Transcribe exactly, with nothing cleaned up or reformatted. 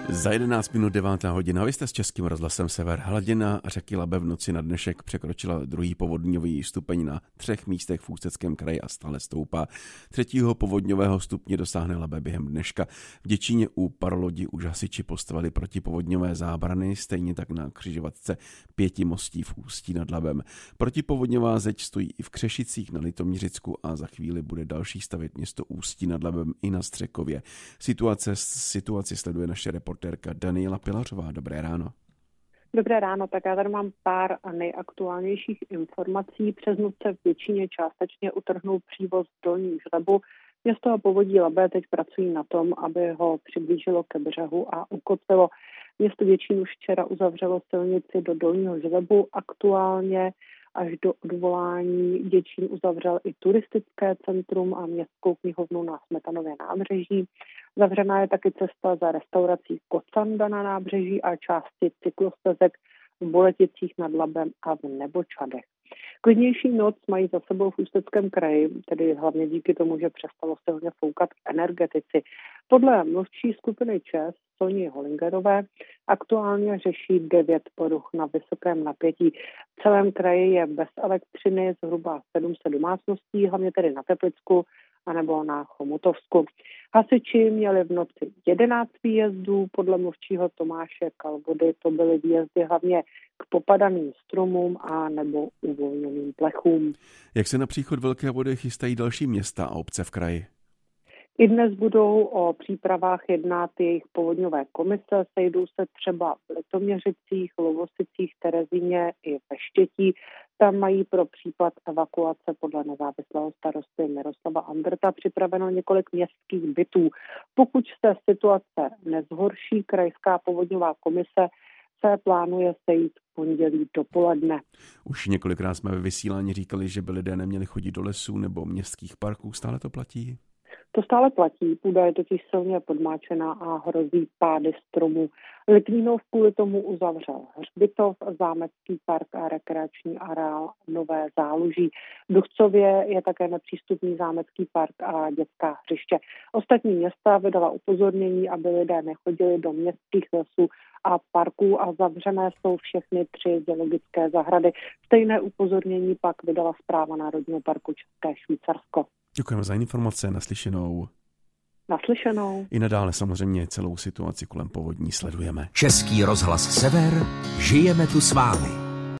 Za jedenáct minut devátá hodina. Vy jste s Českým rozhlasem Sever. Hladina řeky Labe v noci na dnešek překročila druhý povodňový stupeň na třech místech v Ústeckém kraji a stále stoupá. Třetího povodňového stupně dosáhne Labe během dneška. V Děčíně u parolodi už hasiči postavili protipovodňové zábrany, stejně tak na křižovatce Pěti mostí v Ústí nad Labem. Protipovodňová zeď stojí i v Křešicích na Litoměřicku a za chvíli bude další stavět město Ústí nad Labem i na Střekově. Situace, situaci sleduje naše reportérka Daniela Pilařová. Dobré ráno. Dobré ráno, tak já tady mám pár nejaktuálnějších informací. Přes noc se v Děčíně částečně utrhnul přívoz Dolní Žlebu. Město a povodí Labe teď pracují na tom, aby ho přiblížilo ke břehu a ukotvilo. Město Děčín už včera uzavřelo silnici do Dolního Žlebu. Aktuálně až do odvolání Děčín uzavřel i turistické centrum a městskou knihovnu na Smetanově nábřeží. Zavřená je taky cesta za restaurací Kocanda na nábřeží a části cyklostezek v Boleticích nad Labem a v Nebočadech. Klidnější noc mají za sebou v Ústeckém kraji, tedy hlavně díky tomu, že přestalo silně foukat energetici. Podle mluvčí skupiny ČEZ Soni Holingerové aktuálně řeší devět poruch na vysokém napětí. V celém kraji je bez elektřiny zhruba sedm set domácností, hlavně tedy na Teplicku anebo na Chomutovsku. Hasiči měli v noci jedenáct výjezdů, podle mluvčího Tomáše Kalvody to byly výjezdy hlavně k popadaným stromům a nebo uvolněným plechům. Jak se na příchod velké vody chystají další města a obce v kraji? I dnes budou o přípravách jednat jejich povodňové komise, sejdou se třeba v Litoměřicích, Lovosicích, Terezíně i ve Štětí. Tam mají pro případ evakuace podle nezávislého starosty Miroslava Andrta připraveno několik městských bytů. Pokud se situace nezhorší, krajská povodňová komise se plánuje sejít v pondělí dopoledne. Už několikrát jsme ve vysílání říkali, že by lidé neměli chodit do lesů nebo městských parků. Stále to platí? To stále platí, půda je totiž silně podmáčená a hrozí pády stromů. Litvínov kvůli tomu uzavřel hřbitov, zámecký park a rekreační areál Nové Záluží. V Duchcově je také nepřístupný zámecký park a dětská hřiště. Ostatní města vydala upozornění, aby lidé nechodili do městských lesů a parků a zavřené jsou všechny tři zoologické zahrady. Stejné upozornění pak vydala Správa Národního parku České Švýcarsko. Děkujeme za informace, naslyšenou. Naslyšenou. I nadále samozřejmě celou situaci kolem povodní sledujeme. Český rozhlas Sever, žijeme tu s vámi.